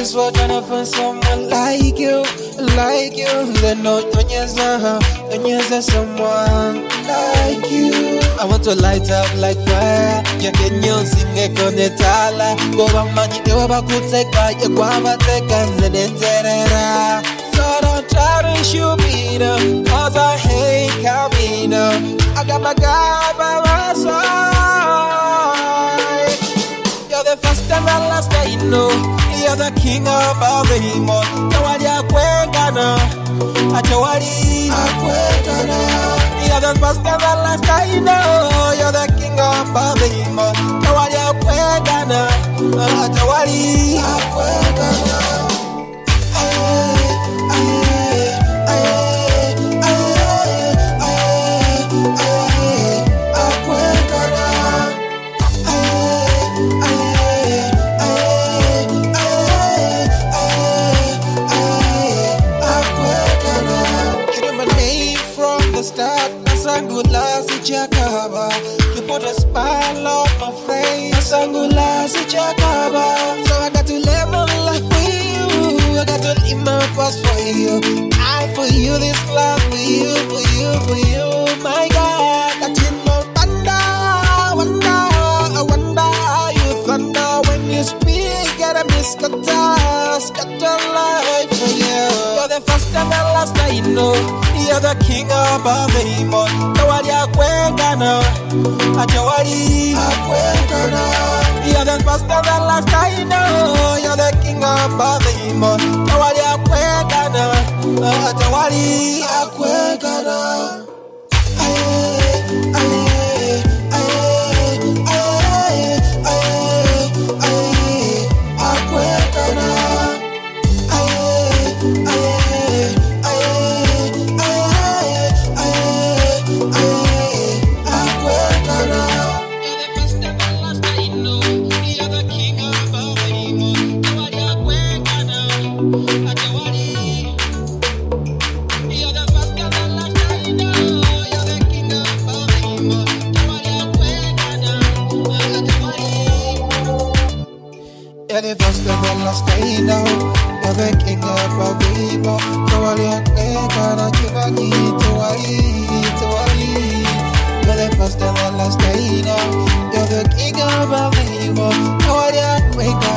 this world trying to find someone like you. They know Nyanya's someone like you. I want to light up like fire. Nyanyo singe konetala. Go bamanyi ewa bakuteka yekwaba teka nzenenterera. So don't try to shoot me now, cause I hate Camino. I got my guy by my side. You're the first and the last that you know. You're the king of all the himo. Tawari akwegana, atawari akwegana. You're the first and the last that you know. You're the king of all the himo. Tawari akwegana, atawari akwegana. You put a smile on my face. Sangula si chakaba. So I got to live my life for you. I got to live my past for you. I for you, this love for you, for you, for you. My God, I did not wonder how you thunder when you speak. Get a scatter life for you. You're the first and the last I know. You're the king of all the himo. Tawari akwegana, atawari akwegana. You're the first and the last I know. You're the king of all the himo. Tawari akwegana, atawari akwegana. You're the first and the last I know. You're the king of all people. Tawari akwegana, kibaki, tawari. You're the first and the last I know. You're the king of all people. Tawari akwegana.